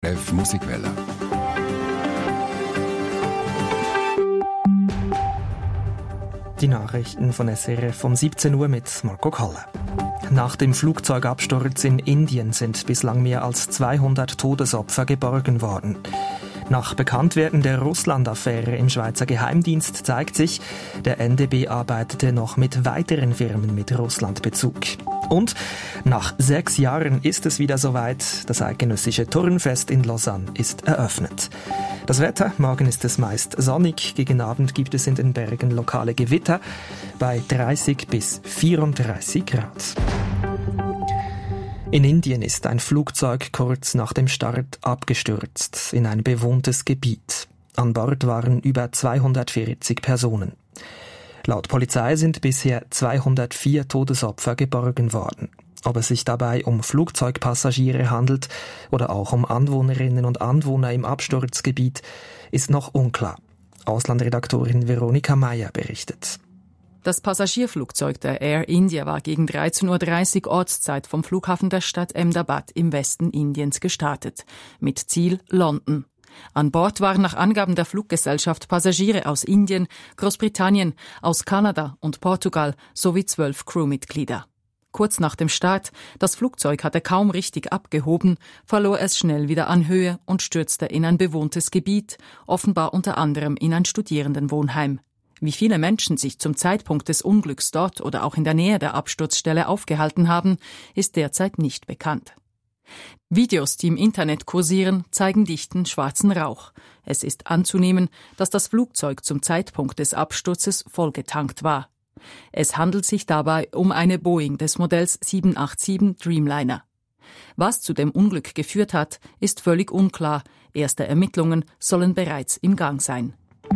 SRF Musikwelle. Die Nachrichten von SRF um 17 Uhr mit Marco Kalle. Nach dem Flugzeugabsturz in Indien sind bislang mehr als 200 Todesopfer geborgen worden. Nach Bekanntwerden der Russland-Affäre im Schweizer Geheimdienst zeigt sich, der NDB arbeitete noch mit weiteren Firmen mit Russlandbezug. Und nach 6 Jahren ist es wieder soweit. Das eidgenössische Turnfest in Lausanne ist eröffnet. Das Wetter, morgen ist es meist sonnig, gegen Abend gibt es in den Bergen lokale Gewitter bei 30 bis 34 Grad. In Indien ist ein Flugzeug kurz nach dem Start abgestürzt in ein bewohntes Gebiet. An Bord waren über 240 Personen. Laut Polizei sind bisher 204 Todesopfer geborgen worden. Ob es sich dabei um Flugzeugpassagiere handelt oder auch um Anwohnerinnen und Anwohner im Absturzgebiet, ist noch unklar. Auslandredaktorin Veronika Meyer berichtet. Das Passagierflugzeug der Air India war gegen 13.30 Uhr Ortszeit vom Flughafen der Stadt Ahmedabad im Westen Indiens gestartet, mit Ziel London. An Bord waren nach Angaben der Fluggesellschaft Passagiere aus Indien, Großbritannien, aus Kanada und Portugal sowie 12 Crewmitglieder. Kurz nach dem Start, das Flugzeug hatte kaum richtig abgehoben, verlor es schnell wieder an Höhe und stürzte in ein bewohntes Gebiet, offenbar unter anderem in ein Studierendenwohnheim. Wie viele Menschen sich zum Zeitpunkt des Unglücks dort oder auch in der Nähe der Absturzstelle aufgehalten haben, ist derzeit nicht bekannt. Videos, die im Internet kursieren, zeigen dichten schwarzen Rauch. Es ist anzunehmen, dass das Flugzeug zum Zeitpunkt des Absturzes vollgetankt war. Es handelt sich dabei um eine Boeing des Modells 787 Dreamliner. Was zu dem Unglück geführt hat, ist völlig unklar. Erste Ermittlungen sollen bereits im Gang sein.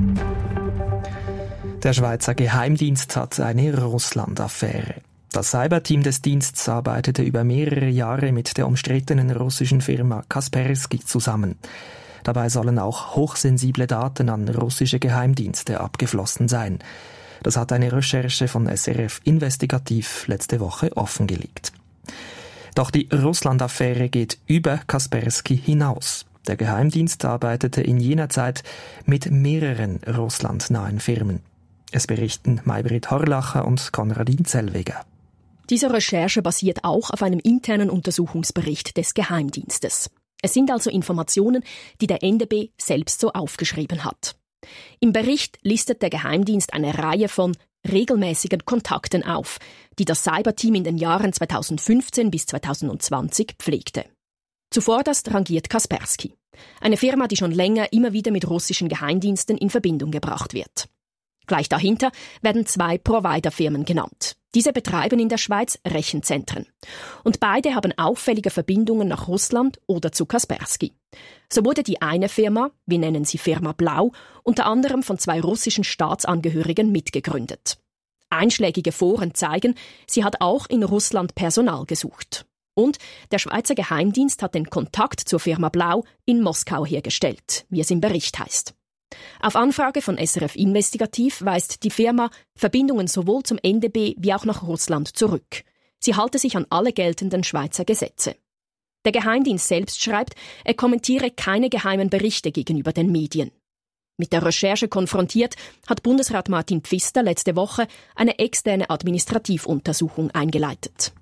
Der Schweizer Geheimdienst hat eine Russland-Affäre. Das Cyberteam des Dienstes arbeitete über mehrere Jahre mit der umstrittenen russischen Firma Kaspersky zusammen. Dabei sollen auch hochsensible Daten an russische Geheimdienste abgeflossen sein. Das hat eine Recherche von SRF Investigativ letzte Woche offengelegt. Doch die Russland-Affäre geht über Kaspersky hinaus. Der Geheimdienst arbeitete in jener Zeit mit mehreren russlandnahen Firmen. Es berichten Maybrit Horlacher und Konradin Zellweger. Diese Recherche basiert auch auf einem internen Untersuchungsbericht des Geheimdienstes. Es sind also Informationen, die der NDB selbst so aufgeschrieben hat. Im Bericht listet der Geheimdienst eine Reihe von regelmäßigen Kontakten auf, die das Cyberteam in den Jahren 2015 bis 2020 pflegte. Zuvorderst rangiert Kaspersky, eine Firma, die schon länger immer wieder mit russischen Geheimdiensten in Verbindung gebracht wird. Gleich dahinter werden 2 Providerfirmen genannt. Diese betreiben in der Schweiz Rechenzentren. Und beide haben auffällige Verbindungen nach Russland oder zu Kaspersky. So wurde die eine Firma, wir nennen sie Firma Blau, unter anderem von 2 russischen Staatsangehörigen mitgegründet. Einschlägige Foren zeigen, sie hat auch in Russland Personal gesucht. Und der Schweizer Geheimdienst hat den Kontakt zur Firma Blau in Moskau hergestellt, wie es im Bericht heißt. Auf Anfrage von SRF Investigativ weist die Firma Verbindungen sowohl zum NDB wie auch nach Russland zurück. Sie halte sich an alle geltenden Schweizer Gesetze. Der Geheimdienst selbst schreibt, er kommentiere keine geheimen Berichte gegenüber den Medien. Mit der Recherche konfrontiert, hat Bundesrat Martin Pfister letzte Woche eine externe Administrativuntersuchung eingeleitet.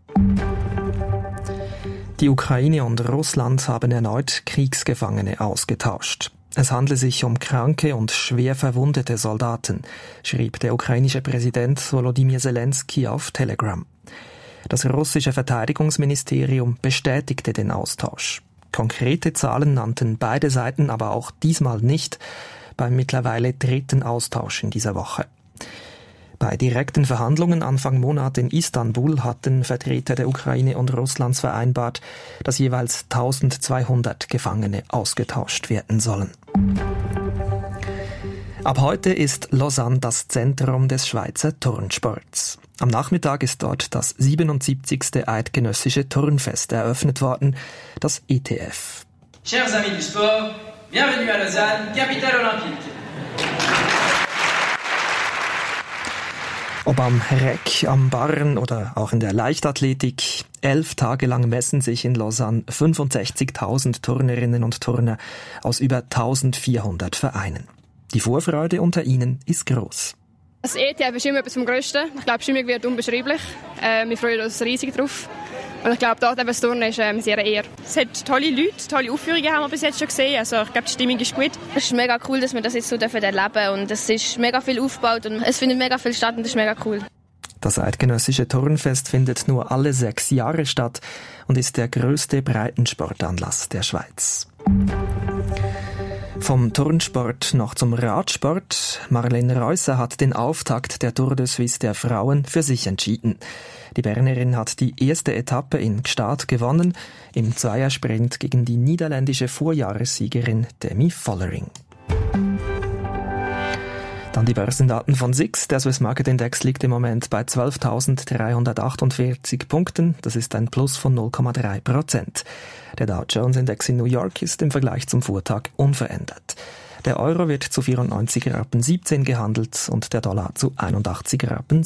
Die Ukraine und Russland haben erneut Kriegsgefangene ausgetauscht. Es handle sich um kranke und schwer verwundete Soldaten, schrieb der ukrainische Präsident Volodymyr Zelensky auf Telegram. Das russische Verteidigungsministerium bestätigte den Austausch. Konkrete Zahlen nannten beide Seiten aber auch diesmal nicht beim mittlerweile 3. Austausch in dieser Woche. Bei direkten Verhandlungen Anfang Monat in Istanbul hatten Vertreter der Ukraine und Russlands vereinbart, dass jeweils 1200 Gefangene ausgetauscht werden sollen. Ab heute ist Lausanne das Zentrum des Schweizer Turnsports. Am Nachmittag ist dort das 77. eidgenössische Turnfest eröffnet worden, das ETF. Chers amis du sport, bienvenue à Lausanne, capitale olympique. Ob am Reck, am Barren oder auch in der Leichtathletik, 11 Tage lang messen sich in Lausanne 65.000 Turnerinnen und Turner aus über 1.400 Vereinen. Die Vorfreude unter ihnen ist gross. Das ETF ist immer etwas vom Grössten. Ich glaube, die Stimmung wird unbeschreiblich. Wir freuen uns riesig drauf. Und ich glaube, dort eben das Turnen ist sehr eher. Es hat tolle Leute, tolle Aufführungen haben wir bis jetzt schon gesehen. Also ich glaube, die Stimmung ist gut. Es ist mega cool, dass wir das jetzt so erleben dürfen. Und es ist mega viel aufgebaut und es findet mega viel statt und das ist mega cool. Das Eidgenössische Turnfest findet nur alle 6 Jahre statt und ist der grösste Breitensportanlass der Schweiz. Vom Turnsport noch zum Radsport. Marlene Reusser hat den Auftakt der Tour de Suisse der Frauen für sich entschieden. Die Bernerin hat die erste Etappe in Gstaad gewonnen, im Zweiersprint gegen die niederländische Vorjahressiegerin Demi Vollering. Dann die Börsendaten von SIX. Der Swiss Market Index liegt im Moment bei 12.348 Punkten. Das ist ein Plus von 0,3%. Der Dow Jones Index in New York ist im Vergleich zum Vortag unverändert. Der Euro wird zu 94,17 Rappen gehandelt und der Dollar zu 81,36 Rappen.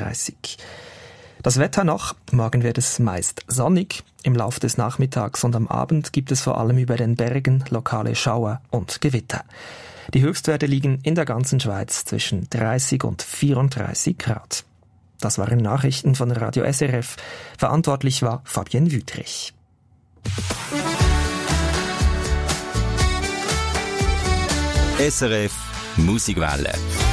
Das Wetter noch. Morgen wird es meist sonnig. Im Laufe des Nachmittags und am Abend gibt es vor allem über den Bergen lokale Schauer und Gewitter. Die Höchstwerte liegen in der ganzen Schweiz zwischen 30 und 34 Grad. Das waren Nachrichten von Radio SRF. Verantwortlich war Fabienne Wüthrich. SRF Musikwelle.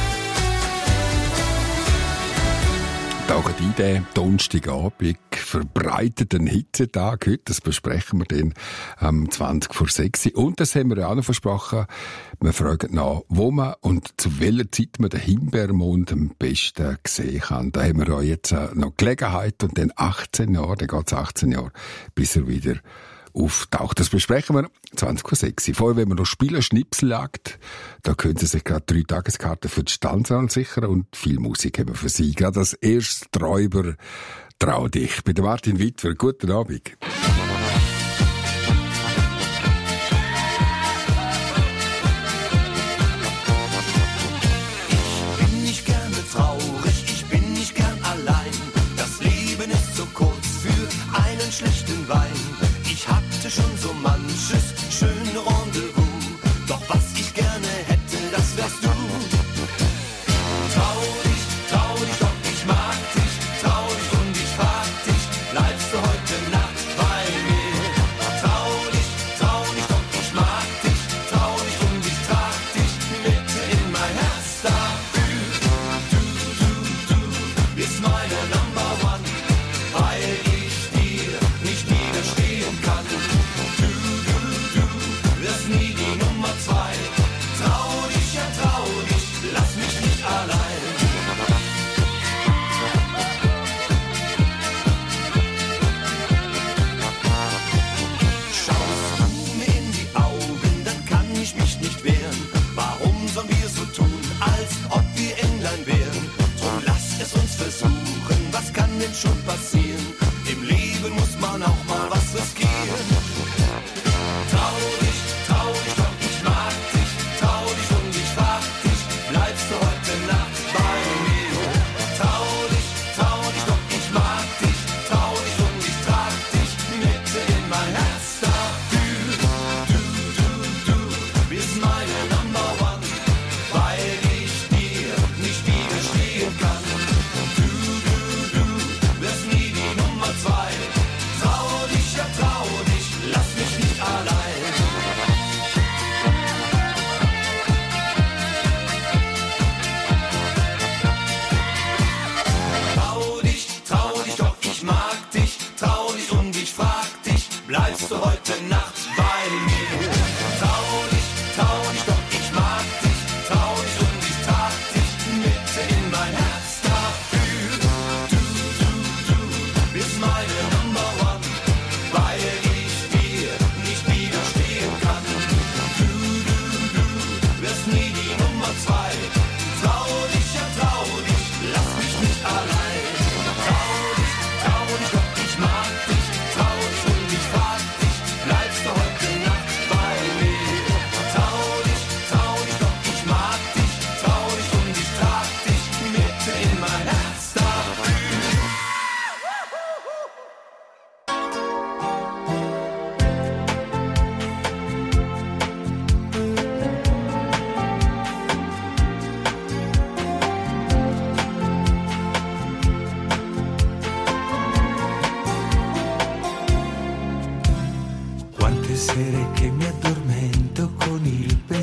Tauchen in den Donnerstagabend, verbreiteten Hitzetag heute, das besprechen wir dann am 20:06 Uhr. Und das haben wir ja auch noch versprochen, wir fragen nach, wo man und zu welcher Zeit man den Himbeermond am besten sehen kann. Da haben wir ja jetzt noch Gelegenheit und dann 18 Jahre, dann geht es 18 Jahre, bis er wieder auftaucht. Das besprechen wir 20:06 Uhr. Vorher, wenn wir noch spielen, Schnipseljagd, da können Sie sich gerade 3 Tageskarten für die Stanzsaal sichern und viel Musik haben wir für Sie. Gerade als erstes Träuber Trau dich. Bei Martin Wittwer, guten Abend. Ich bin nicht gerne traurig, ich bin nicht gern allein. Das Leben ist so kurz für einen schlechten Wein. Ich hatte schon so manches schöne Rendezvous, doch was ich gerne hätte, das wärst du. Trau dich doch, ich mag dich, trau dich und ich frag dich, bleibst du heute Nacht bei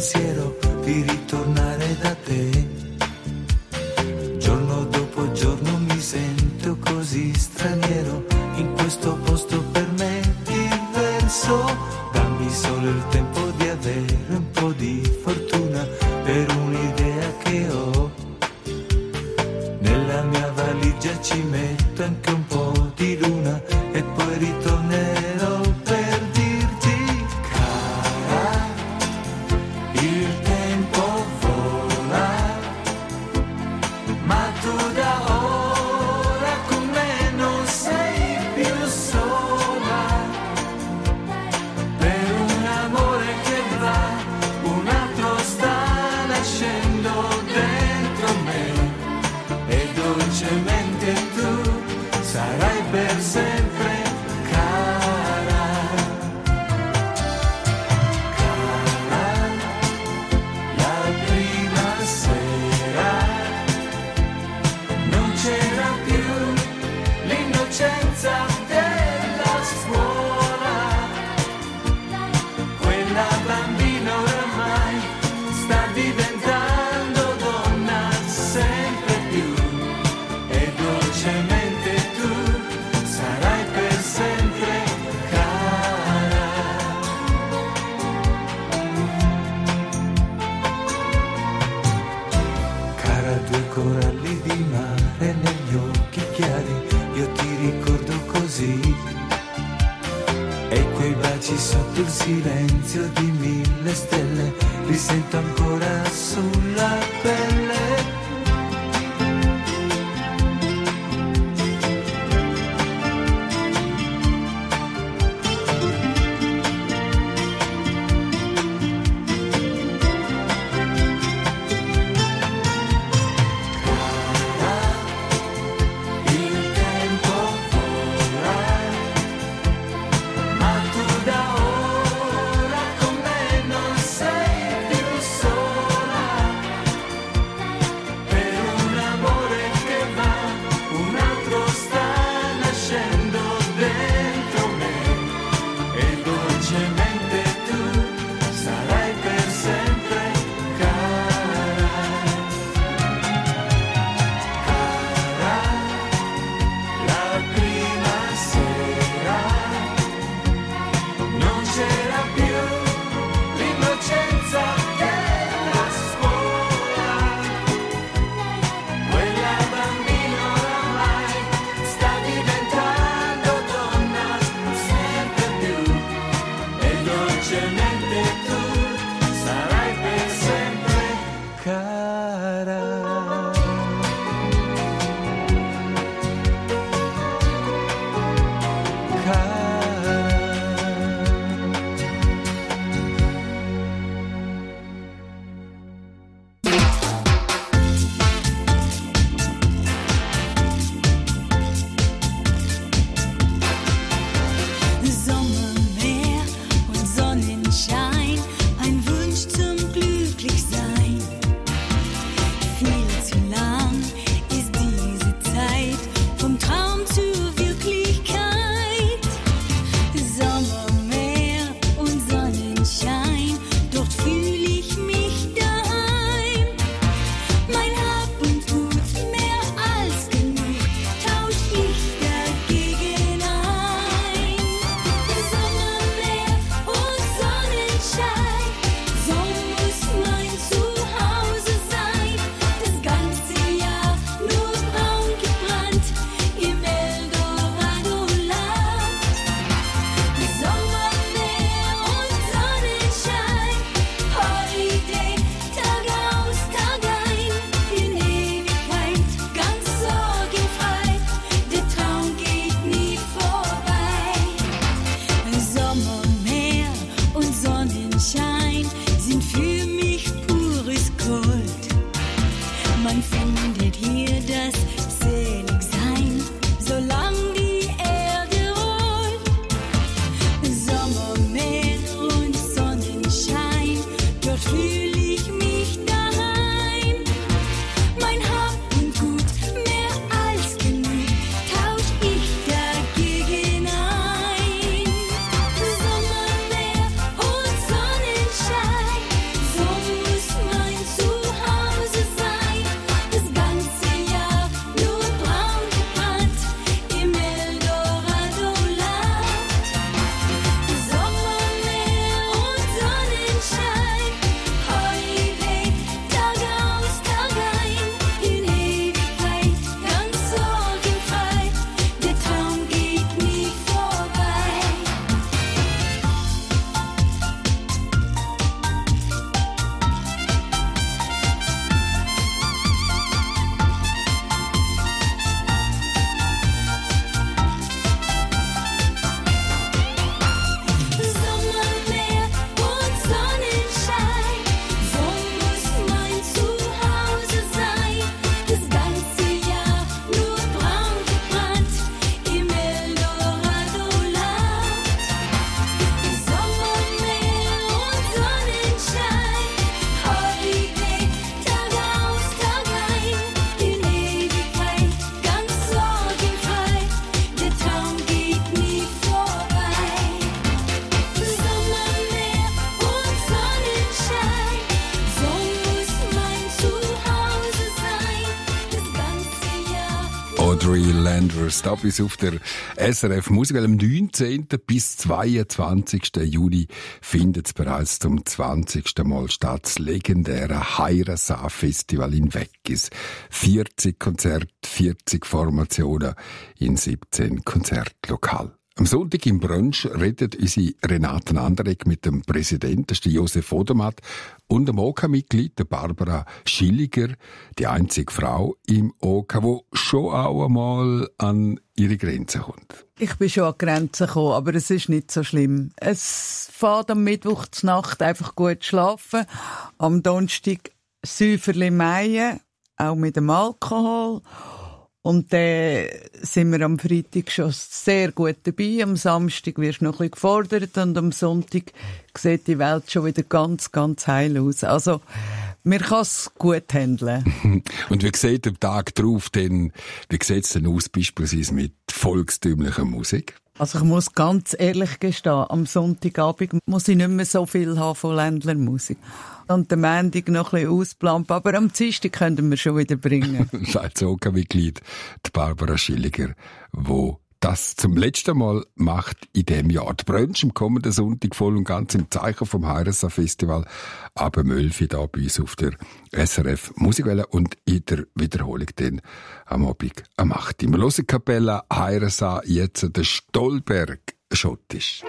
pensiero di ritornare da te. Giorno dopo giorno mi sento così straniero in questo posto per me diverso. Dammi solo il tempo di avere un po' di fortuna per un'idea che ho. Nella mia valigia ci metto anche un po' di luna e poi ritornerò per dirti cara, il tempo vola, ma tu da ora con me non sei più sola. Per un amore che va, un altro sta nascendo dentro me e dolcemente tu sarai per sempre cara. Cara, la prima sera non c'era più l'innocenza della scuola. Quella bambina oramai sta diventando donna sempre più e dolcemente tu sarai per sempre cara. Cara, due coralli di mare negli occhi chiari, io ti ricordo così. E quei baci sotto il silenzio di 1000 stelle, li sento ancora sulla pelle. Il tempo vola, ma tu da ora con me non sei più sola. Three Landers. Da bis auf der SRF Musik. Am 19. bis 22. Juni findet es bereits zum 20. Mal statt. Das legendäre Hayra-Sa-Festival in Weggis. 40 Konzerte, 40 Formationen in 17 Konzertlokalen. Am Sonntag im Brunch redet unsere Renate Anderegg mit dem Präsidenten, das ist der Josef Odermatt, und dem OK-Mitglied, der Barbara Schilliger, die einzige Frau im OK, die schon auch einmal an ihre Grenzen kommt. Ich bin schon an die Grenzen gekommen, aber es ist nicht so schlimm. Es fährt am Mittwoch zur Nacht einfach gut schlafen, am Donnerstag Säuferli meien, auch mit dem Alkohol. Und dann sind wir am Freitag schon sehr gut dabei. Am Samstag wirst du noch ein bisschen gefordert und am Sonntag sieht die Welt schon wieder ganz, ganz heil aus. Also, man kann es gut handeln. Und wie sieht am Tag drauf denn, wie sieht es denn aus, beispielsweise mit volkstümlicher Musik? Also ich muss ganz ehrlich gestehen, am Sonntagabend muss ich nicht mehr so viel haben von Ländlermusik. Und am Montag noch ein bisschen ausplampen, aber am Dienstag könnten wir schon wieder bringen. Sagt das OK-Mitglied, die Barbara Schilliger, wo das zum letzten Mal macht in diesem Jahr. Die Brunch am kommenden Sonntag voll und ganz im Zeichen vom Hayra-Sa-Festival ab 11 da bei uns auf der SRF Musikwelle und in der Wiederholung dann am Abend am 8. Wir hören Kapella Hayra-Sa, jetzt der Stolberg schottisch.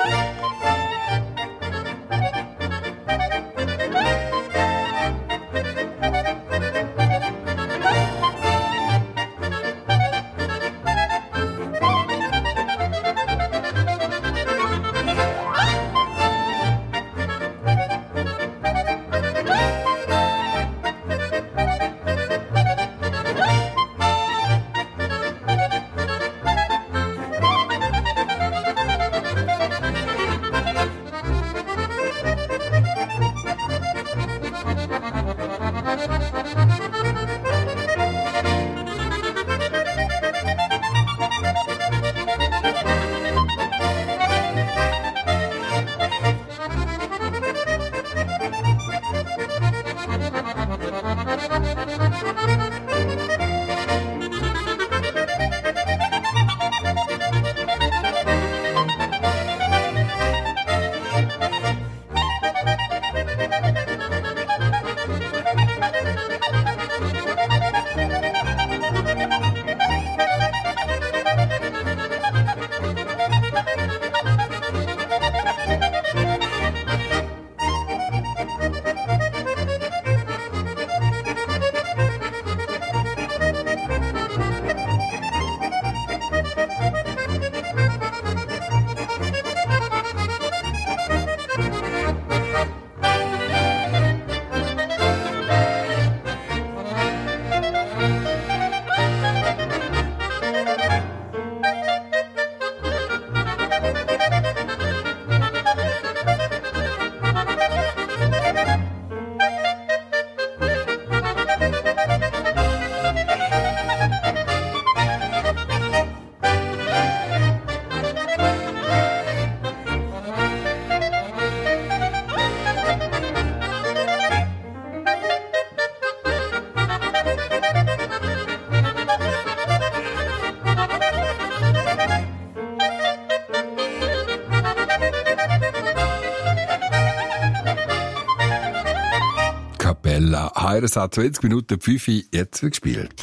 Hayra-Sa, 20 Minuten 5 jetzt wird gespielt.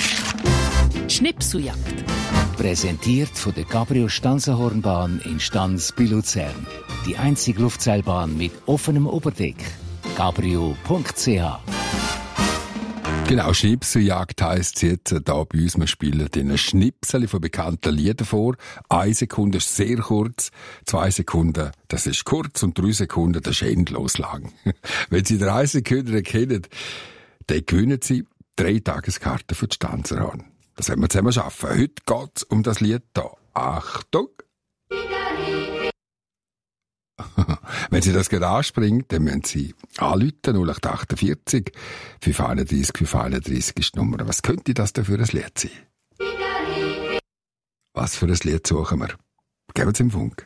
Schnipseljagd. Präsentiert von der Gabriel-Stansenhornbahn in Stans bei Luzern. Die einzige Luftseilbahn mit offenem Oberdeck. Gabriel.ch. Genau, Schnipseljagd heisst es jetzt da bei uns. Wir spielen den Schnipsel von bekannten Liedern vor. 1 Sekunde ist sehr kurz, 2 Sekunden, das ist kurz, und 3 Sekunden, das ist endlos lang. Wenn Sie 3 Sekunden erkennen, dann gewinnen Sie 3 Tageskarten für die Stanzerhorn. Das werden wir zusammen schaffen. Heute geht es um das Lied hier. Achtung! Wenn Sie das gerade anspringen, dann müssen Sie anrufen, 0848 531 531 ist die Nummer. Was könnte das denn für ein Lied sein? Was für ein Lied suchen wir? Geben Sie im Funk.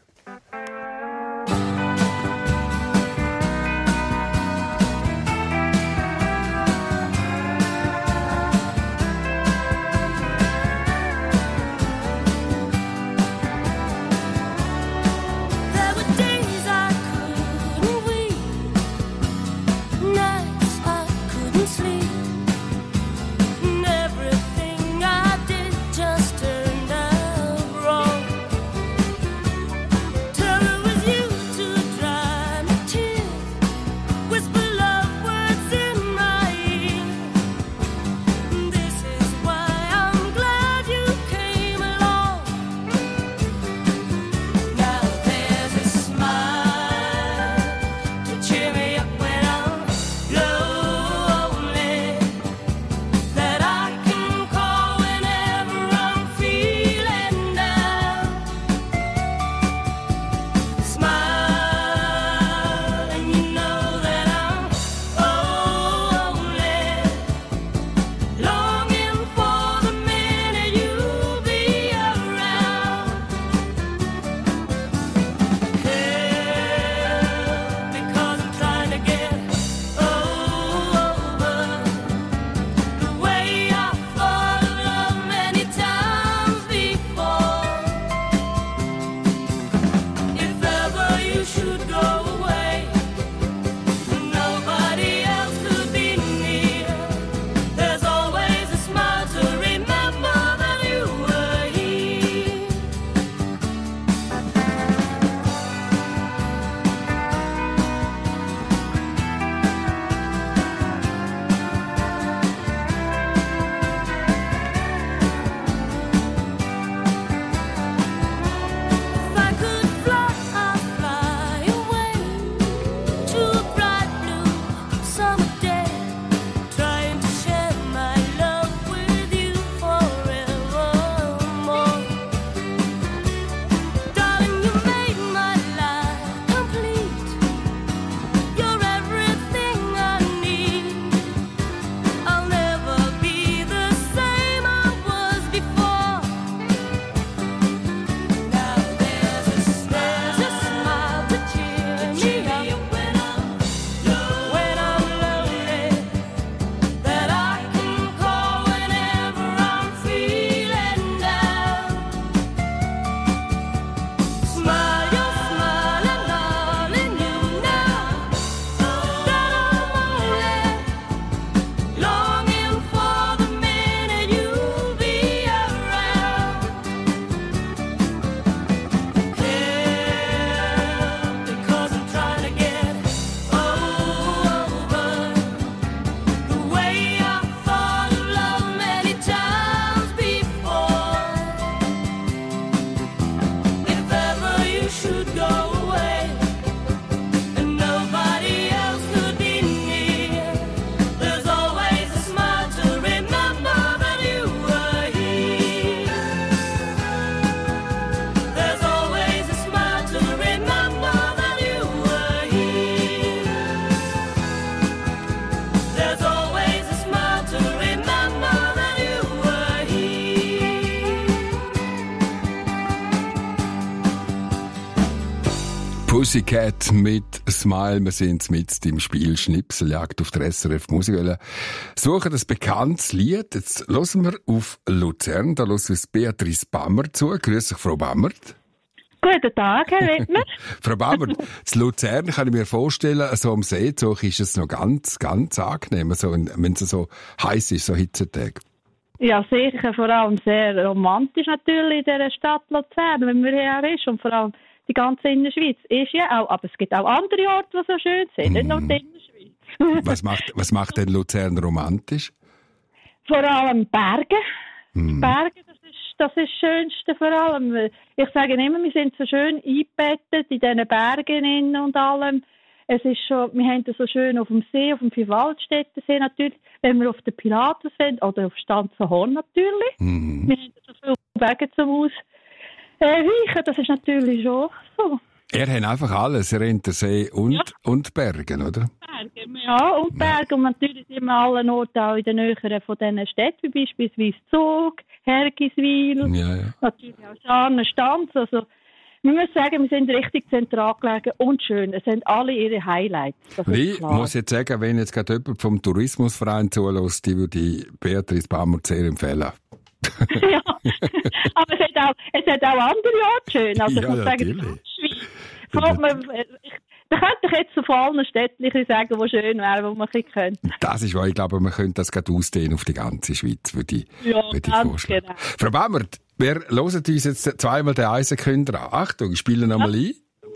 Pussycat mit Smile. Wir sind mit im Spiel Schnipseljagd auf der SRF Musikwelle. Suchen ein bekanntes Lied. Jetzt hören wir auf Luzern. Da hören uns Beatrice Bammert zu. Grüß dich, Frau Bammert. Guten Tag, Herr Wittmer. Frau Bammert, in Luzern kann ich mir vorstellen, so am See ist es noch ganz, ganz angenehm, so, wenn es so heiß ist, so Hitzetage. Ja, sicher. Vor allem sehr romantisch natürlich in dieser Stadt Luzern, wenn man hier ist. Und vor allem die ganze Innerschweiz ist ja auch, aber es gibt auch andere Orte, die so schön sind, nicht nur die Innerschweiz. Was macht denn Luzern romantisch? Vor allem Berge. Berge, das ist das Schönste vor allem. Ich sage immer, wir sind so schön eingebettet in diesen Bergen und allem. Es ist schon, wir haben das so schön auf dem See, auf dem Vierwaldstättensee natürlich, wenn wir auf den Pilatus sind, oder auf Stanzenhorn natürlich. Wir haben so viele Wege zum Haus. Weichen, das ist natürlich schon so. Er hat einfach alles, er hat den See und Bergen, oder? Berge, ja, und Berge. Und natürlich sind wir allen Orten auch in den Näheren von diesen Städten, wie beispielsweise Zug, Hergiswil, natürlich auch Scharnen, Stanz. Also, wir müssen sagen, wir sind richtig zentral gelegen und schön. Es sind alle ihre Highlights. Ich muss jetzt sagen, wenn jetzt gerade jemand vom Tourismusverein zulässt, die würde Beatrice Bammert sehr empfehlen. Ja, aber es hat auch andere Orte schön. Also ich muss sagen, die Schweiz. Da könnte ich jetzt von allen Städtlichen sagen, die schön wären, wo man könnte. Das ist wahr. Ich glaube, man könnte das gerade ausdehnen auf die ganze Schweiz, würde ich vorschlagen. Genau. Frau Bammert, wir hören uns jetzt zweimal den Eisenkünder an. Achtung, ich spiele nochmal ein.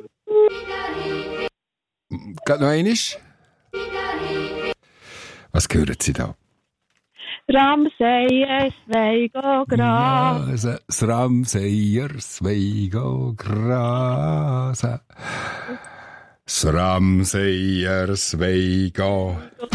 Geht noch einmal? Was hören Sie da? Ramseyers Veigo Grasa. Das Ramseyers Veigo Grasa. Das Ramseyers Veigo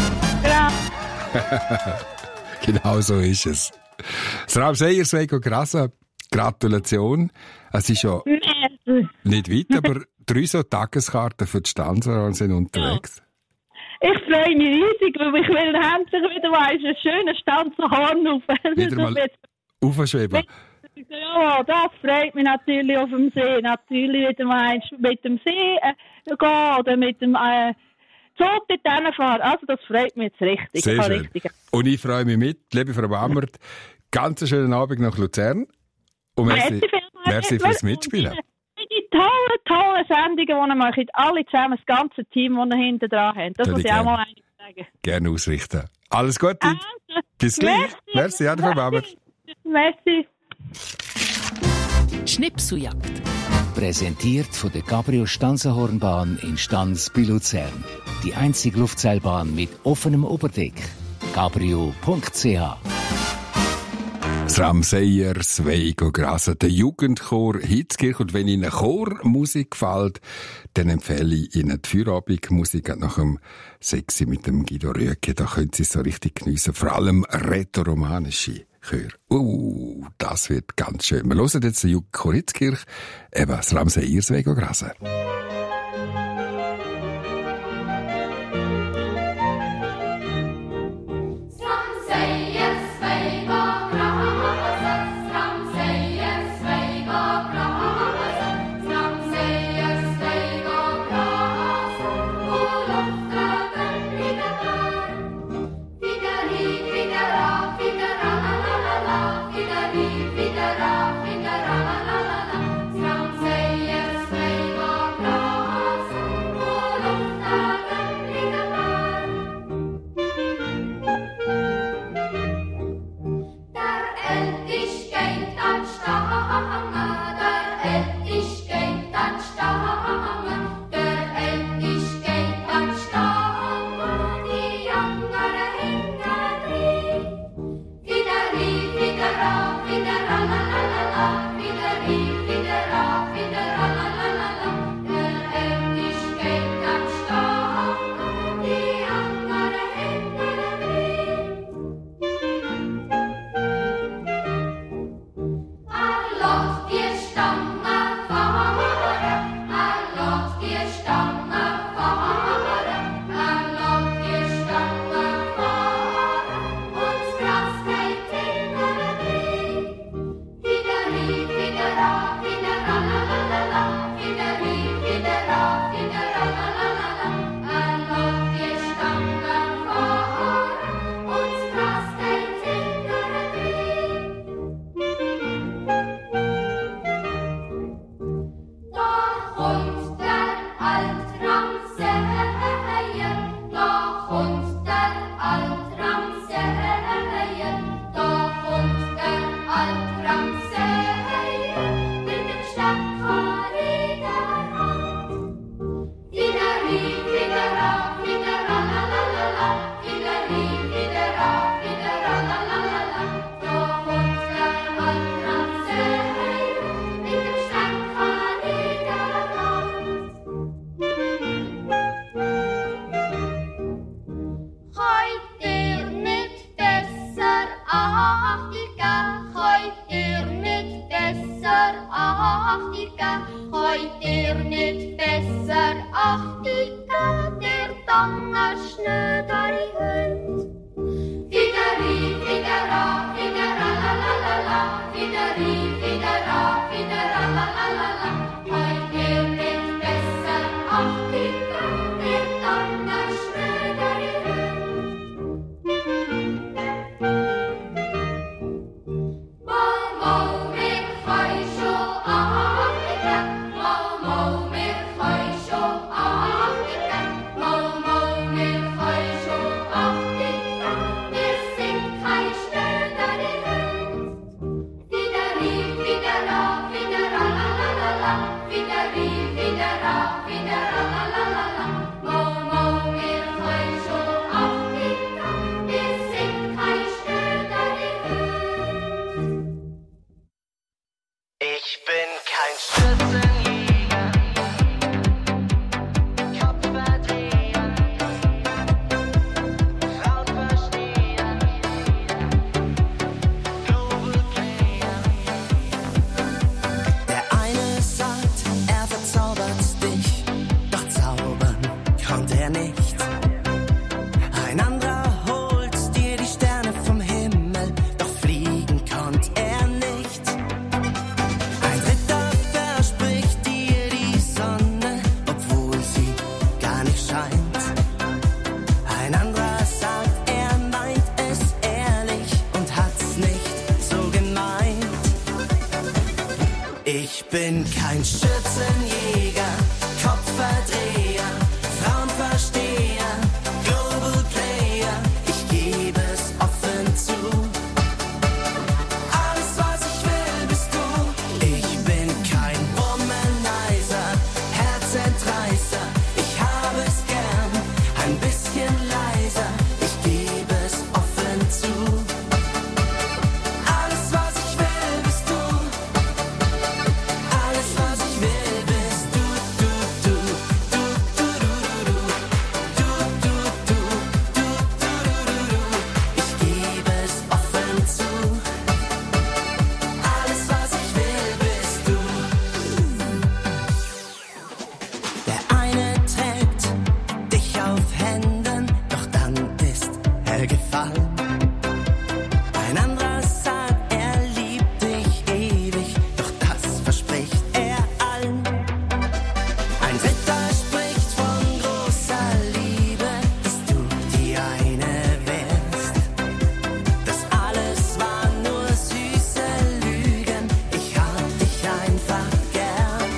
Grasa. Genau so ist es. Das Ramseyers Veigo Grasa. Gratulation. Es ist ja nicht weit, aber 3 so Tageskarten für die Stanzer sind unterwegs. Ich freue mich riesig, weil ich will endlich wieder mal einen schönen Stanzenhorn auf. Wieder mal aufschweben. Ja, das freut mich natürlich auf dem See. Natürlich wieder mal mit dem See gehen oder mit dem Zug dort fahren. Also das freut mich jetzt richtig. Sehr schön. Richtig. Und ich freue mich mit, liebe Frau Bammert. Ganz einen schönen Abend nach Luzern. Und merci fürs Mitspielen. Die tolle Sendungen, die ihr macht. Alle zusammen, das ganze Team, das ihr hinten dran habt. Das muss ich auch mal sagen. Gerne ausrichten. Alles Gute. Also, bis gleich. Merci, Frau Bammert. Merci. Schnipseljagd. Präsentiert von der Cabrio-Stanzenhornbahn in Stans bei Luzern. Die einzige Luftseilbahn mit offenem Oberdeck. cabrio.ch. Das Ramseyers Veigo Grasa, der Jugendchor Hitzkirch. Und wenn Ihnen Chormusik gefällt, dann empfehle ich Ihnen die Feierabendmusik nach dem Sexy mit dem Guido Rüegg. Da können Sie es so richtig geniessen. Vor allem rätoromanische Chöre. Das wird ganz schön. Wir hören jetzt den Jugendchor Hitzkirch, eben das Ramseyers Veigo Grasa. Figaro, la la la la, Ramseyers Veigo Grasa. langer Schnee durch die Hünd. Fideri, Fidera, Fidera, la la la la, Fideri, Fidera, Fidera, la la la la. Heut wird nicht besser, auch die Welt wird langer Schnee durch die Hünd. Mau, mau, mit Heuscho, Afrika, mau, mau, mit Heuscho, Afrika, mau, mau, mit Heuscho, Afrika, wir sind kein Schnee durch die Hünd. Fideri, Fidera, Fidera, la la la la, Fideri, Fidera, Fidera, la la la la, mau, mau, mit Heuscho, Afrika, wir sind kein Schnee durch die Hünd. Ich bin kein Schützenjäger, Kopfverdreher, Frauenversteher, Global Player. Der eine sagt, er verzaubert dich, doch zaubern konnte er nicht. Ein anderer holt dir die Sterne vom Himmel, doch fliegen konnte er nicht. Ein dritter verspricht dir die Sonne, obwohl sie gar nicht scheint. Ein anderer sagt, er meint es ehrlich und hat's nicht so gemeint. Ich bin kein Schützenjäger, Kopfverdreher, Frauenversteher, Global Player, ich gebe es offen zu. Alles, was ich will, bist du. Ich bin kein Womanizer, Herzentreißer, ich habe es gern, ein bisschen leiser, ich gebe es offen zu. Alles, was ich will, bist du. Alles, was ich will, bist du, du, du, du, du, du, du, du, du, du, du, du, du. Ich gebe es offen zu. Alles, was ich will, bist du. Der eine trägt dich auf Händen, doch dann ist er gefallen. Ein anderer sagt, er liebt dich ewig, doch das verspricht er allen. Ein dritter spricht von großer Liebe, dass du die eine wärst. Das alles war nur süße Lügen, ich hab dich einfach gern.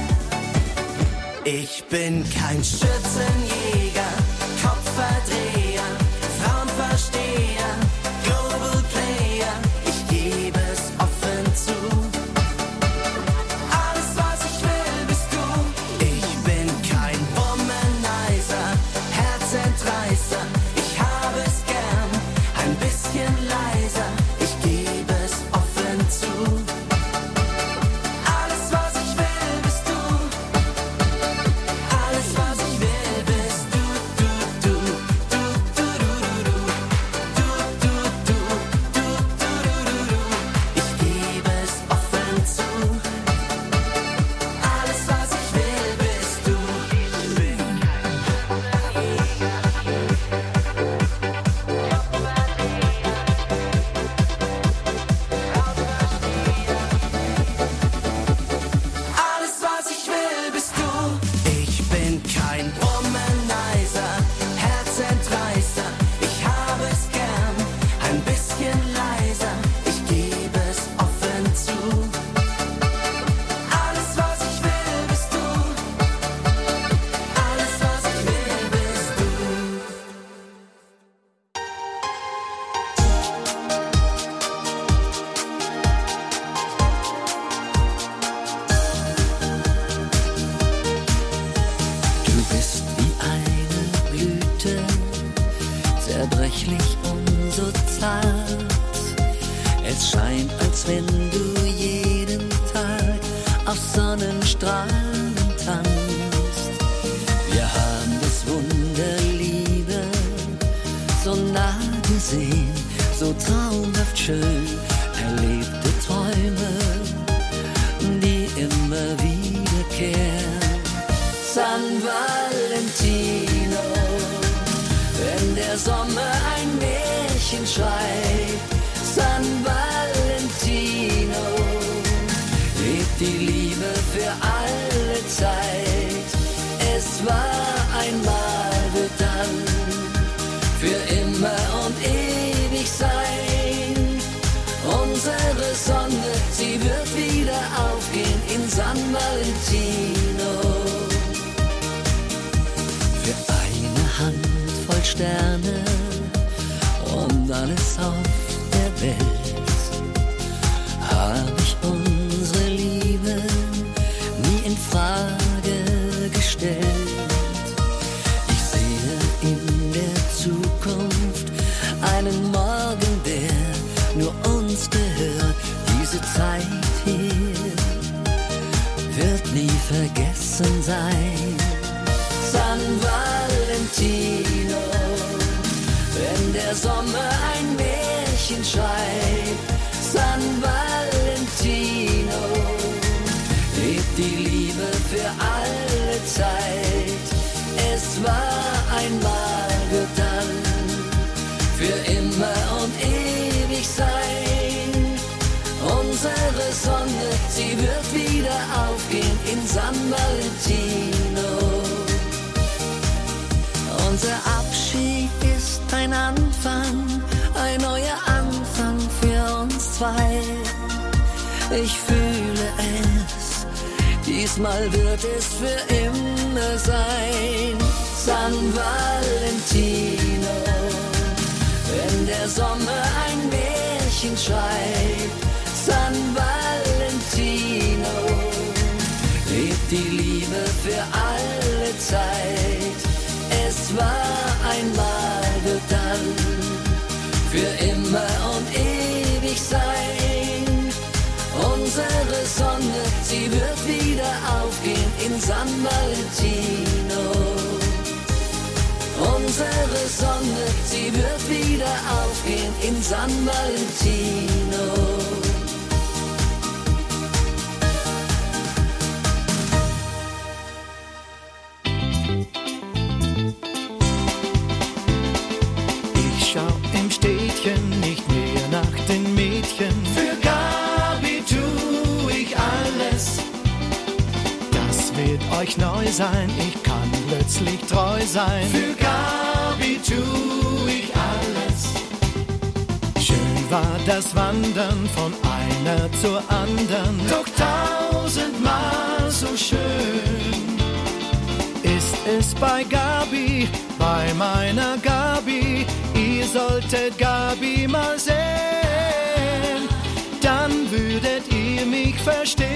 Ich bin kein Schützenjäger, Kopfverdreher, Frauenversteher, Global Player, ich gebe es offen zu. Alles, was ich will, bist du. Ich bin kein Womanizer, Herzentreißer, ich habe es gern, ein bisschen leiser, ich gebe es offen zu. Alles, was ich will, bist du. Alles, was ich will, bist du, du, du, du, du, du, du, du, du, du, du, du, du. Ich gebe es offen zu. Alles, was ich will, bist du. Alles, was ich will, bist du. Ich bin kein Womanizer, Herzentreißer, ich habe es gern, ein bisschen leiser, ich gebe es offen zu. Alles, was ich will, bist du. Alles, was ich will, bist du. Du bist wie eine Blüte, zerbrechlich und so zart. Es scheint, als wenn du jeden Tag auf Sonnenstrahlen tanzt. Wir haben das Wunder Liebe so nah gesehen, so traumhaft schön, erlebte Träume, die immer wiederkehren. San Valentino. der Sommer ein Märchen schreibt, San Valentino, lebt die Liebe für alle Zeit. Es war einmal, wird dann für immer und ewig sein. Unsere Sonne, sie wird wieder aufgehen in San Valentino. Für eine Handvoll Sterne und alles auf der Welt hab ich unsere Liebe nie in Frage gestellt. Ich sehe in der Zukunft einen Morgen, der nur uns gehört. Diese Zeit hier wird nie vergessen sein. San Valentino, wenn der Sommer ein Märchen schreibt, San Valentino, lebt die Liebe für alle Zeit. Es war einmal, wird dann für immer und ewig sein. Unsere Sonne, sie wird wieder aufgehen in San Valentino. Unser Abschied ist ein Anfang, ein neuer Anfang für uns zwei. Ich fühle es, diesmal wird es für immer sein. San Valentino, wenn der Sommer ein Märchen schreibt, San Valentino, lebt die Liebe für alle Zeit. Es war einmal, wird dann für immer und ewig sein. Unsere Sonne, sie wird wieder aufgehen in San Valentino. Unsere Sonne, sie wird wieder aufgehen in San Valentino. Nicht mehr nach den Mädchen. Für Gabi tu ich alles. Das wird euch neu sein, ich kann plötzlich treu sein. Für Gabi tu ich alles. Schön war das Wandern von einer zur anderen, doch tausendmal so schön ist es bei Gabi, bei meiner Gabi. Ihr solltet Gabi mal sehen, dann würdet ihr mich verstehen.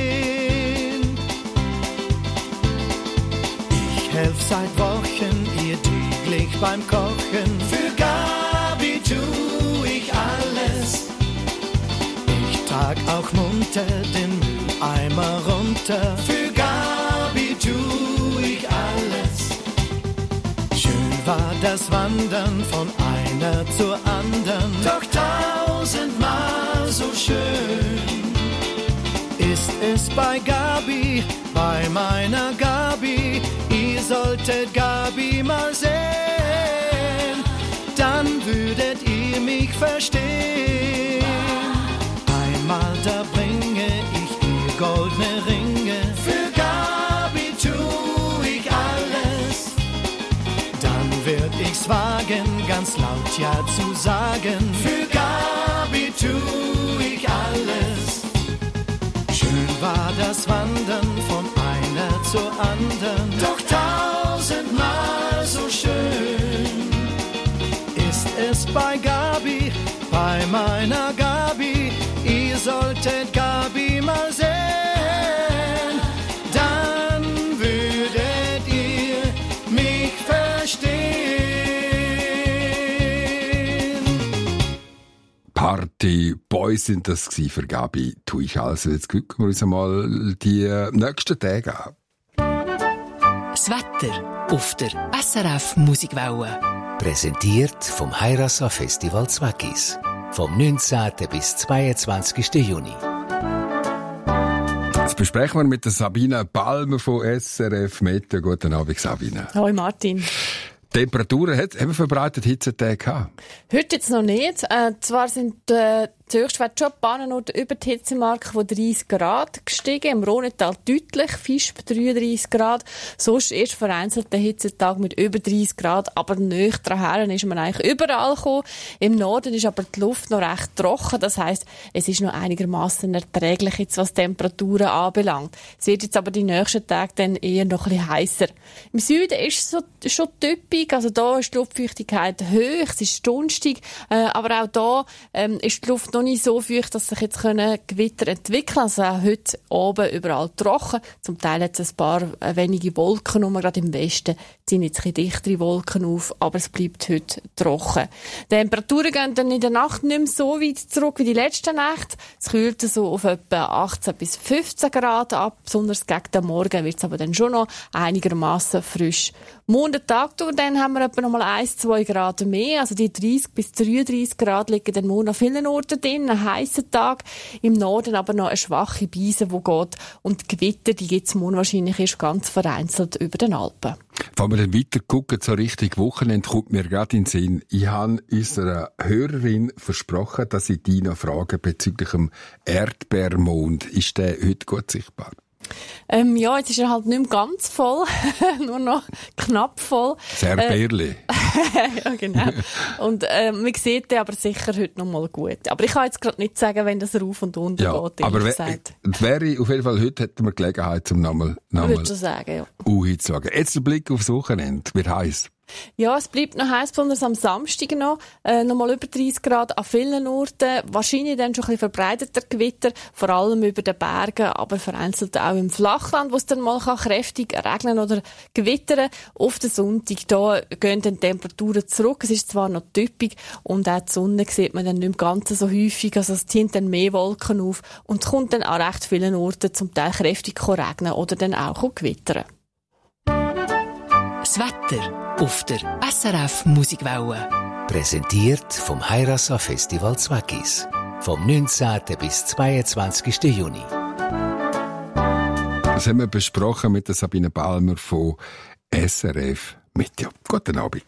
Ich helf seit Wochen ihr täglich beim Kochen. Für Gabi tu ich alles. Ich trag auch munter den Mülleimer runter. Für Gabi tu ich alles. Schön war das Wandern von einer zur anderen, doch tausendmal so schön ist es bei Gabi, bei meiner Gabi. Ihr solltet Gabi mal sehen, dann würdet ihr mich verstehen. Einmal da bringe ich ihr goldene Ringe. Für Gabi tu ich alles. Dann würd ich's wagen, ganz laut ja zu sagen. Für Gabi tu ich alles. Schön war das Wandern von einer zur anderen, doch tausendmal so schön ist es bei Gabi, bei meiner Gabi. Ihr solltet Gabi mal sehen, dann würdet ihr mich verstehen. Party Boys sind das für Gabi. Tu ich alles. Jetzt gucken wir uns einmal die nächsten Tage an. Das Wetter auf der SRF Musikwelle. Präsentiert vom Heirasa Festival Zwagis. Vom 19. bis 22. Juni. Das besprechen wir mit der Sabina Palmer von SRF Meteo. Guten Abend, Sabina. Hallo Martin. Temperaturen haben verbreitet Hitzetage gehabt? Heute jetzt noch nicht. Zwar sind die Höchstwerte schon Bahnenorte über die Hitzemarke von 30 Grad gestiegen. Im Rhonetal deutlich, Visp 33 Grad. Sonst erst vereinzelt der Hitzetag mit über 30 Grad. Aber näher daran ist man eigentlich überall gekommen. Im Norden ist aber die Luft noch recht trocken. Das heisst, es ist noch einigermaßen erträglich, jetzt, was Temperaturen anbelangt. Es wird jetzt aber die nächsten Tage dann eher noch ein bisschen heißer. Im Süden ist es schon typisch. Also da ist die Luftfeuchtigkeit hoch. Es ist dunstig. Aber auch da ist die Luft noch nicht so feucht, dass sich jetzt Gewitter entwickeln können. Also auch heute oben überall trocken. Zum Teil hat es ein paar wenige Wolken, gerade im Westen ziehen jetzt ein bisschen dichtere Wolken auf, aber es bleibt heute trocken. Die Temperaturen gehen dann in der Nacht nicht mehr so weit zurück wie die letzte Nacht. Es kühlt so auf etwa 18 bis 15 Grad ab. Besonders gegen den Morgen wird es aber dann schon noch einigermaßen frisch. Morgen Tag dann haben wir etwa noch mal 1-2 Grad mehr. Also die 30 bis 33 Grad liegen dann morgen an vielen Orten drin. Ein heisser Tag. Im Norden aber noch eine schwache Beise, die geht. Und die Gewitter, die gibt es morgen wahrscheinlich erst ganz vereinzelt über den Alpen. Wenn wir dann weiter gucken, so Richtung Wochenende, kommt mir gerade in den Sinn. Ich habe unserer Hörerin versprochen, dass ich die noch frage bezüglich dem Erdbeermond. Ist der heute gut sichtbar? Ja, jetzt ist er halt nicht mehr ganz voll, nur noch knapp voll. Sehr bärli. Ja, genau. Und man sieht den aber sicher heute noch mal gut. Aber ich kann jetzt gerade nicht sagen, wenn das rauf und runter geht. Aber wäre auf jeden Fall heute hätten wir Gelegenheit, zum nochmal würde schon sagen, ja. zu sagen. Jetzt der Blick aufs Wochenende. Wird heiß. Ja, es bleibt noch heiß, besonders am Samstag noch mal über 30 Grad an vielen Orten. Wahrscheinlich dann schon ein bisschen verbreiteter Gewitter, vor allem über den Bergen, aber vereinzelt auch im Flachland, wo es dann mal kräftig regnen oder gewittern. Auf den Sonntag, da gehen dann die Temperaturen zurück. Es ist zwar noch typisch und auch die Sonne sieht man dann nicht mehr ganz so häufig, also es ziehen dann mehr Wolken auf und es kommt dann an recht vielen Orten zum Teil kräftig regnen oder dann auch gewittern. Das Wetter auf der SRF Musikwelle. Präsentiert vom Heirassa Festival Zwagis. Vom 19. bis 22. Juni. Das haben wir besprochen mit der Sabine Balmer von SRF Media. Guten Abend.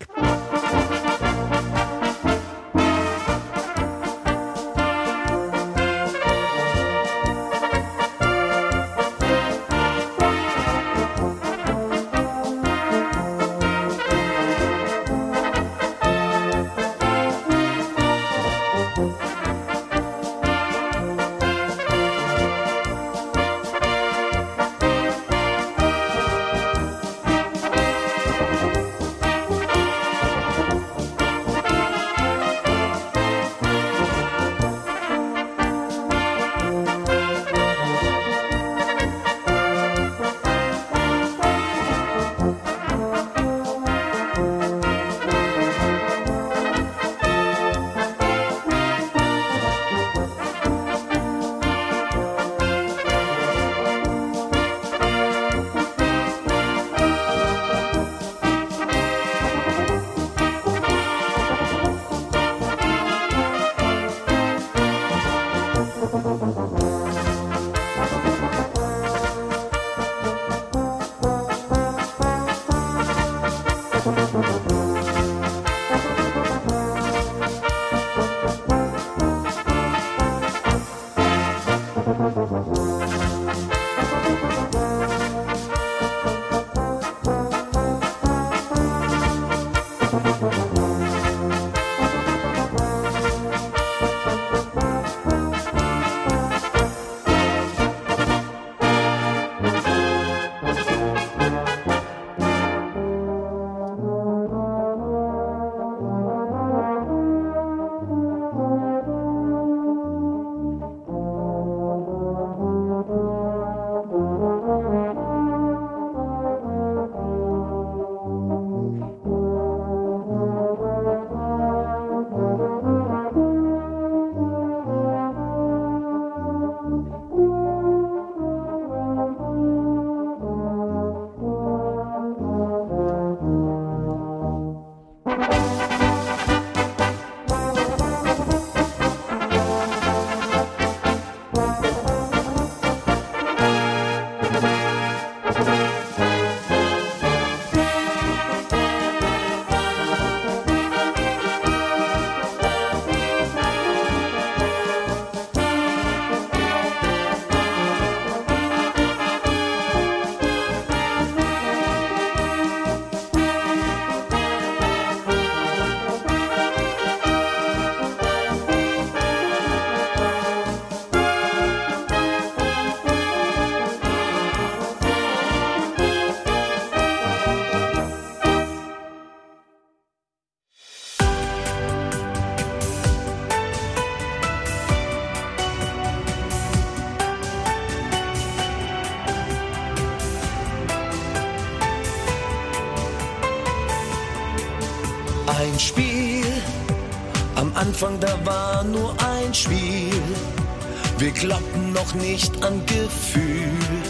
ein Spiel. Am Anfang, da war nur ein Spiel. Wir glaubten noch nicht an Gefühl.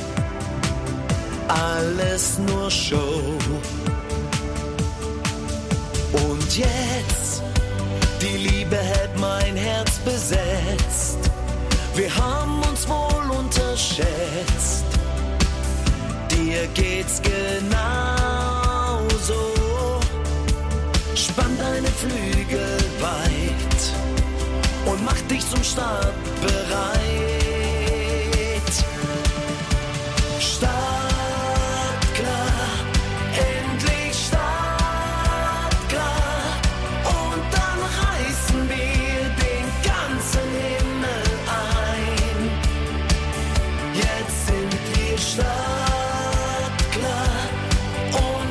Alles nur Show. Und jetzt, die Liebe hält mein Herz besetzt. Wir haben uns wohl unterschätzt. Dir geht's genauso. Spann deine Flügel weit und mach dich zum Start bereit. Startklar, endlich startklar. Und dann reißen wir den ganzen Himmel ein. Jetzt sind wir startklar und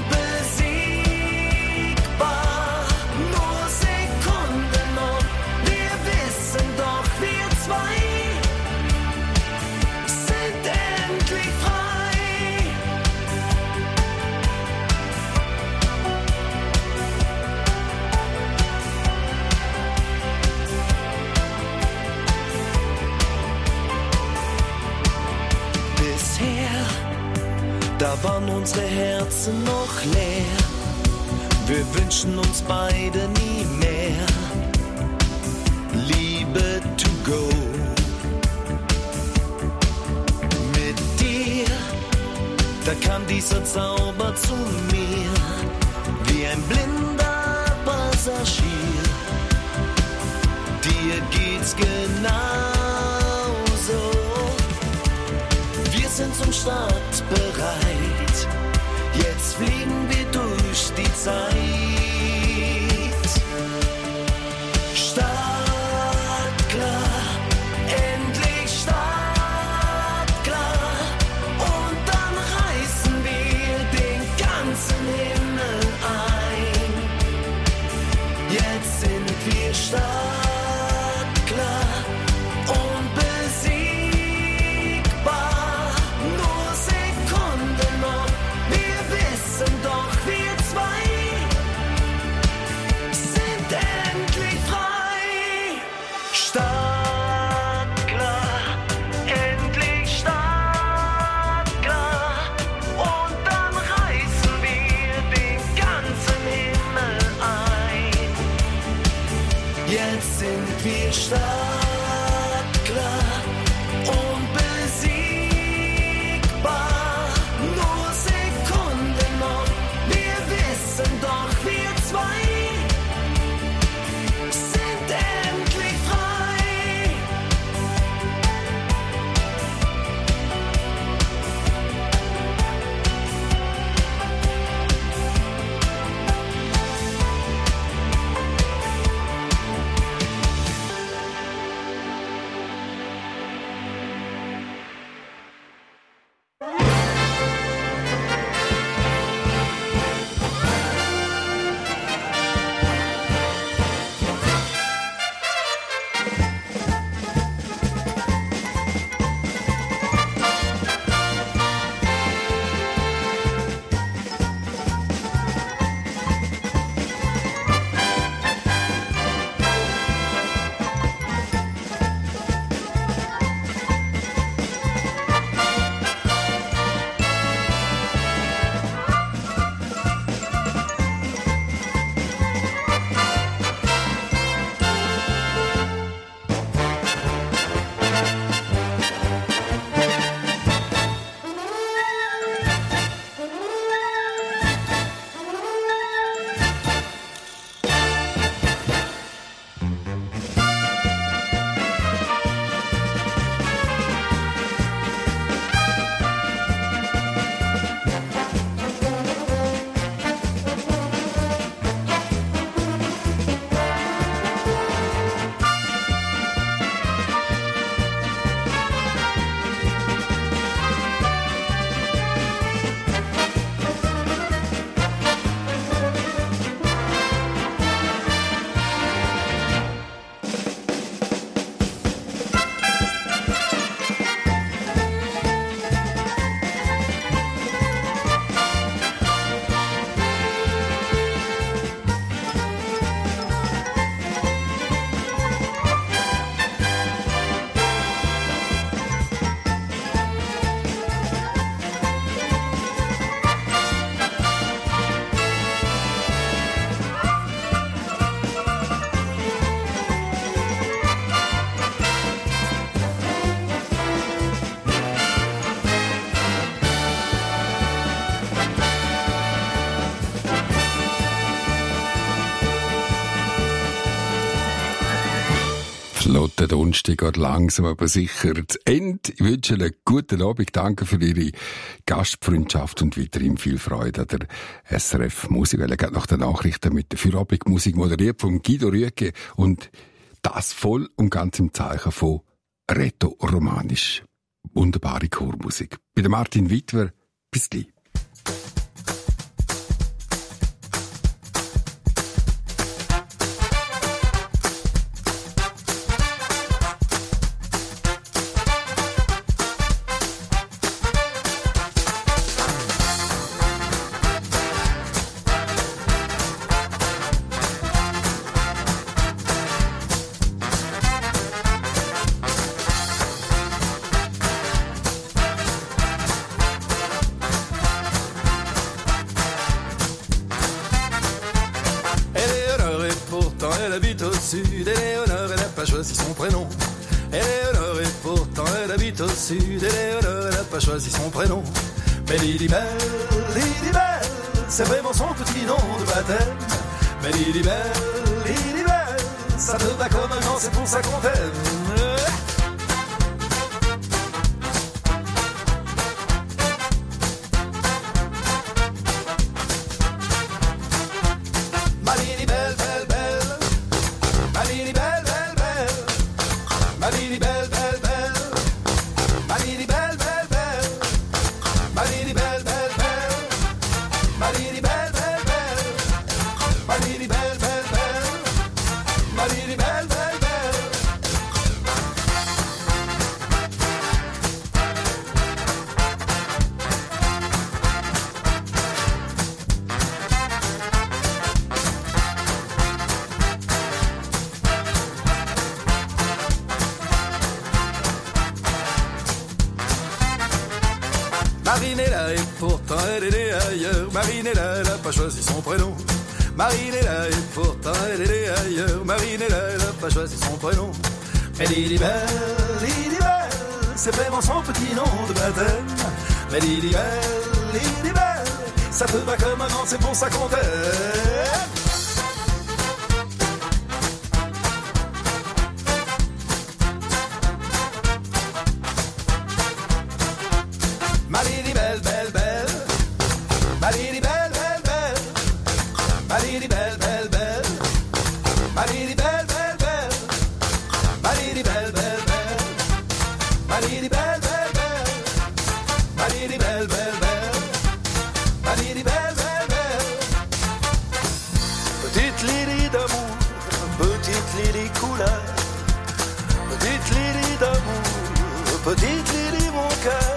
besiegbar. Nur Sekunden und wir wissen doch, wir zwei sind endlich frei. Bisher, da waren unsere Herzen noch leer. Wir wünschen uns beide nie mehr Liebe to go. Mit dir, da kam dieser Zauber zu mir, wie ein blinder Passagier. Dir geht's genauso. Wir sind zum Start bereit. Jetzt fliegen wir durch die Zeit. Startklar, endlich startklar. Und dann reißen wir den ganzen Himmel ein. Jetzt sind wir startklar und besiegbar. Nur Sekunden noch, wir wissen doch, wir zwei sind endlich frei. Startklar, endlich startklar. Und dann reißen wir den ganzen Himmel ein. Jetzt sind wir startklar und besiegbar. Nur Sekunden noch, wir wissen doch, wir zwei sind endlich frei. Flotte Donnerstag geht langsam aber sicher zu Ende. Ich wünsche Ihnen einen guten Abend. Danke für Ihre Gastfreundschaft und weiterhin viel Freude an der SRF Musikwelle. Geht nach den Nachrichten mit der Feierabendmusik moderiert von Guido Rüegge und das voll und ganz im Zeichen von Rätoromanisch. Wunderbare Chormusik. Bei der Martin Wittwer. Bis gleich. Éléonore, elle n'a pas choisi son prénom. Éléonore, et pourtant elle habite au sud. Éléonore, elle n'a pas choisi son prénom. Mais Lily Belle, c'est vraiment son petit nom de baptême. Mais Lily Belle, ça te va comme un nom, c'est pour ça qu'on t'aime. Marinella, et pourtant elle est née ailleurs. Marinella, elle n'a pas choisi son prénom. Marinella, et pourtant elle est née ailleurs. Marinella, elle n'a pas choisi son prénom. Mais Lily Belle, c'est vraiment son petit nom de baptême. Mais Lily Belle, ça te va comme un nom, c'est pour ça qu'on t'aime. Petite Lily d'amour, petite Lily couleur, petite Lily d'amour, petite Lily mon cœur.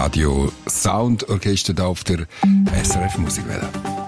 Radio Soundorchester hier auf der SRF Musikwelle.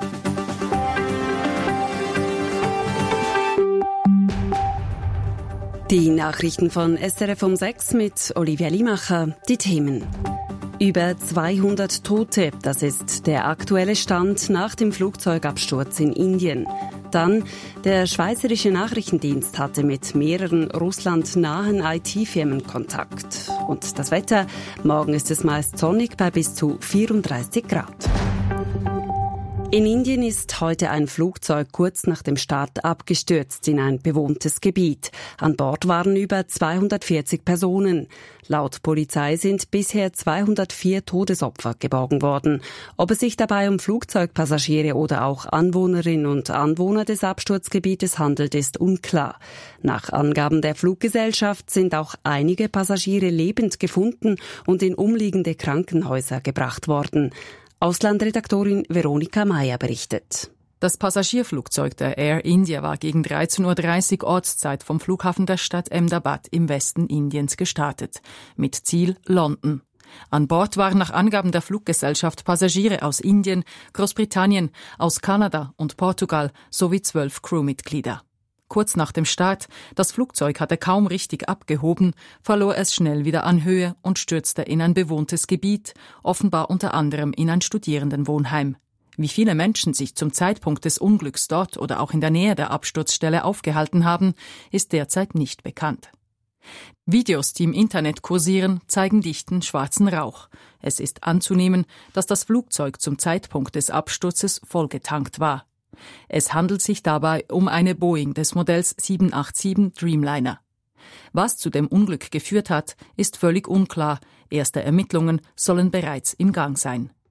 Die Nachrichten von SRF um 6 mit Olivia Limacher. Die Themen. Über 200 Tote, das ist der aktuelle Stand nach dem Flugzeugabsturz in Indien. Dann, der Schweizerische Nachrichtendienst hatte mit mehreren russlandnahen IT-Firmen Kontakt. Und das Wetter, morgen ist es meist sonnig bei bis zu 34 Grad. In Indien ist heute ein Flugzeug kurz nach dem Start abgestürzt in ein bewohntes Gebiet. An Bord waren über 240 Personen. Laut Polizei sind bisher 204 Todesopfer geborgen worden. Ob es sich dabei um Flugzeugpassagiere oder auch Anwohnerinnen und Anwohner des Absturzgebietes handelt, ist unklar. Nach Angaben der Fluggesellschaft sind auch einige Passagiere lebend gefunden und in umliegende Krankenhäuser gebracht worden. Auslandredaktorin Veronika Meyer berichtet. Das Passagierflugzeug der Air India war gegen 13.30 Uhr Ortszeit vom Flughafen der Stadt Ahmedabad im Westen Indiens gestartet, mit Ziel London. An Bord waren nach Angaben der Fluggesellschaft Passagiere aus Indien, Großbritannien, aus Kanada und Portugal sowie 12 Crewmitglieder. Kurz nach dem Start, das Flugzeug hatte kaum richtig abgehoben, verlor es schnell wieder an Höhe und stürzte in ein bewohntes Gebiet, offenbar unter anderem in ein Studierendenwohnheim. Wie viele Menschen sich zum Zeitpunkt des Unglücks dort oder auch in der Nähe der Absturzstelle aufgehalten haben, ist derzeit nicht bekannt. Videos, die im Internet kursieren, zeigen dichten schwarzen Rauch. Es ist anzunehmen, dass das Flugzeug zum Zeitpunkt des Absturzes vollgetankt war. Es handelt sich dabei um eine Boeing des Modells 787 Dreamliner. Was zu dem Unglück geführt hat, ist völlig unklar. Erste Ermittlungen sollen bereits im Gang sein.